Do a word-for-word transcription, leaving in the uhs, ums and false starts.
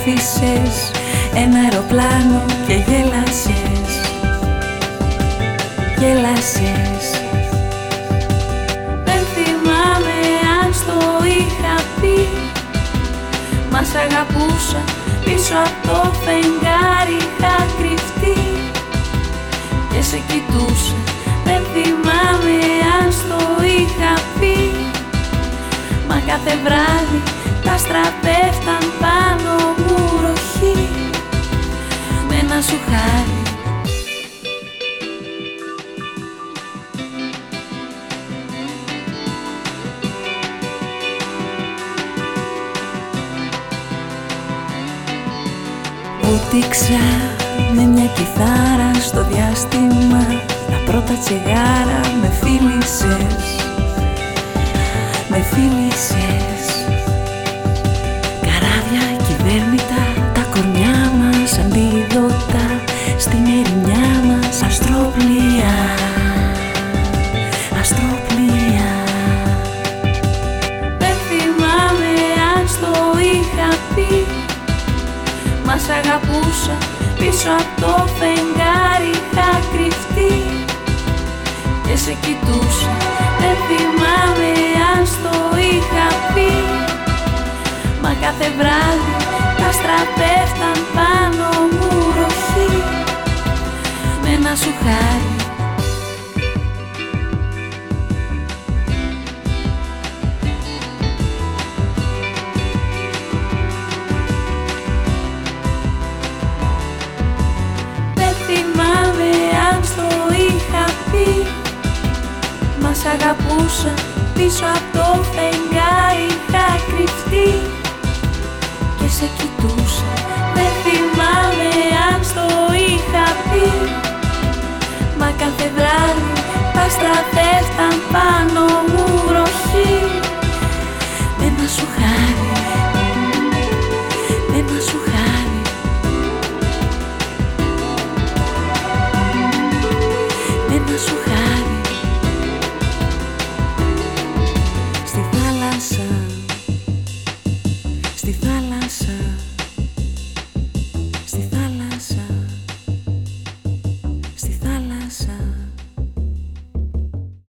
άφησες ένα αεροπλάνο και γέλασες, γέλασες. Δεν θυμάμαι αν στο είχα πει, μα σ' αγαπούσα πίσω από το φεγγάρι είχα κρυφτεί και σε κοιτούσα. Δεν θυμάμαι αν στο είχα πει, μα κάθε βράδυ τα άστρα πέφταν πάνω μου ροχή με ένα σου χάρι. Βούτυξα με μια κιθάρα στο διάστημα, τα πρώτα τσιγάρα με φίλησες, με φίλησες. Καράβια κυβέρνητα, τα κορμιά μας αντίδοτα, στην ερημιά μας αστρόπλια, αστρόπλια. Δεν θυμάμαι αν στο είχα πει, μα σ' αγαπούσα πίσω από το φεγγάρι είχα κρυφτεί και σε κοιτούσα. Δεν θυμάμαι αν στο είχα πει, μα κάθε βράδυ τα άστρα πέφταν πάνω μου ροχή με ένα σου χάρι. Μα σ' αγαπούσα πίσω από το φεγγάρι είχα κρυφτεί και σε κοιτούσα. Δεν θυμάμαι αν στο είχα πει, μα κάθε βράδυ τα άστρα πέφταν πάνω μου ροχή